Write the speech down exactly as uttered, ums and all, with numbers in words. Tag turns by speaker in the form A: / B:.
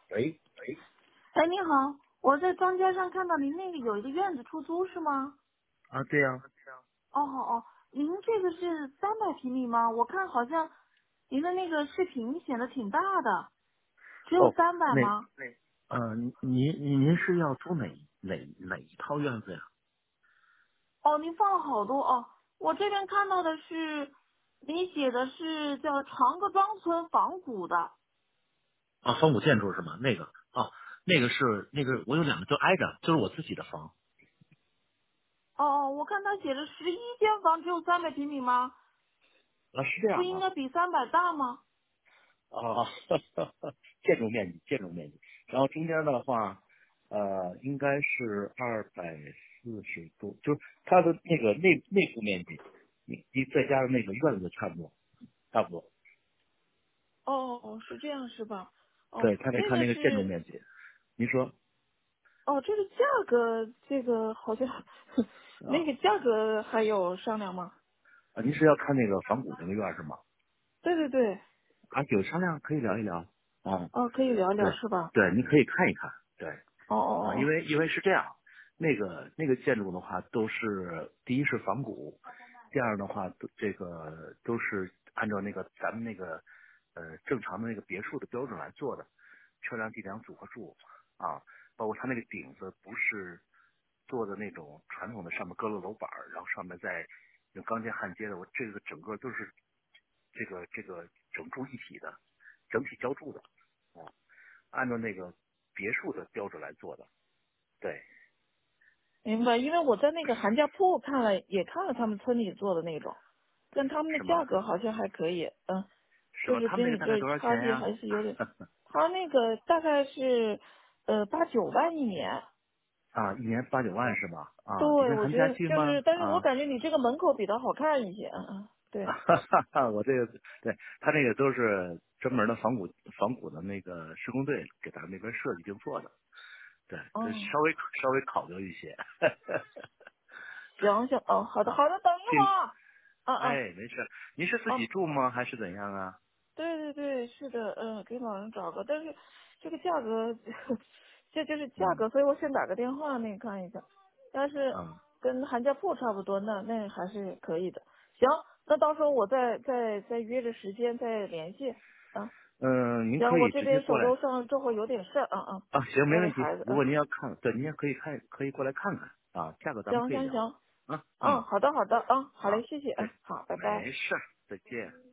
A: 喂，
B: 哎，你好，我在庄家上看到您那个有一个院子出租是吗？
A: 啊，对呀、
B: 哦哦哦，您这个是三百平米吗？我看好像您的那个视频显得挺大的，只有
A: 哦，
B: 三百
A: 那
B: 吗？
A: 呃，您您您是要租哪哪哪一套院子呀？
B: 哦，您放了好多哦。我这边看到的是，你写的是叫长各庄村仿古的。
A: 啊，仿古建筑是吗？那个啊，那个是那个，我有两个就挨着，就是我自己的房
B: 哦哦，我看他写着十一间房只有三百平米吗？
A: 啊，是这
B: 不
A: 样啊，
B: 应该比三百大吗？
A: 啊，建筑面积建筑面积，然后中间的话，呃，应该是二百四十多，就是它的那个内内部面积，你你再加上那个院子差不多差不多，
B: 哦哦哦，是这样是吧？哦，
A: 对，他得
B: 那
A: 看那个建筑
B: 个是
A: 面积。您说
B: 哦，这个价格，这个好像那
A: 啊
B: 个价格还有商量吗？
A: 啊，您是要看那个仿古那个院儿是吗？
B: 对对对，
A: 啊，有商量可以聊一聊啊，
B: 哦，可以聊聊
A: 对
B: 是吧？
A: 对，你可以看一看，对
B: 哦
A: 啊，因
B: 哦
A: 为因为是这样，那个那个建筑的话，都是第一是仿古，第二的话都这个都是按照那个咱们那个呃正常的那个别墅的标准来做的，车梁地梁组合柱啊，包括它那个顶子不是做的那种传统的上面搁了楼板儿，然后上面再用钢筋焊接的，我这个整个都是这个这个整柱一体的，整体浇筑的啊，按照那个别墅的标准来做的，对，
B: 明白。因为我在那个韩家铺看了，也看了他们村里做的那种，跟他们的
A: 是吗？
B: 价格好像还可以，嗯，
A: 是吗？
B: 就是
A: 他们那
B: 跟你这
A: 个大概多少钱
B: 差距
A: 呀？
B: 还是有点。他那个大概是呃八九万一年。
A: 啊，一年八九万是吧？啊，比
B: 对，
A: 那韩家
B: 我觉得就是，
A: 具吗？
B: 但是我
A: 啊，
B: 感觉你这个门口比它好看一些，嗯嗯，对，
A: 哈哈哈，我这个对他那个都是专门的仿古仿古的那个施工队给咱们那边设计定做的，对，这
B: 哦。
A: 稍微稍微考究一些。对
B: 行行，哦，好的
A: 啊，
B: 好的，等一会
A: 行，
B: 儿。嗯嗯，
A: 哎，没事。您是自
B: 哦，
A: 己住吗？还是怎样啊？
B: 对对对，是的，嗯，给老人找个，但是这个价格，这就是价
A: 嗯
B: 格，所以我先打个电话那个看一下，但是
A: 嗯
B: 跟韩家铺差不多，那那还是可以的。行，那到时候我再再再约着时间再联系。嗯，
A: 嗯，您
B: 行，
A: 可以
B: 我这
A: 直接过来
B: 边手头上这会儿有点事儿，嗯嗯，
A: 啊，行，没问题。
B: 带着孩子，嗯，
A: 如果您要看，对，您也可以看，可以过来看看啊，价格咱们可以聊
B: 行行行，
A: 啊。
B: 嗯，
A: 嗯，
B: 好的好的，嗯，好嘞，
A: 好，
B: 谢谢，
A: 对，
B: 嗯，好，拜拜。
A: 没事儿，再见。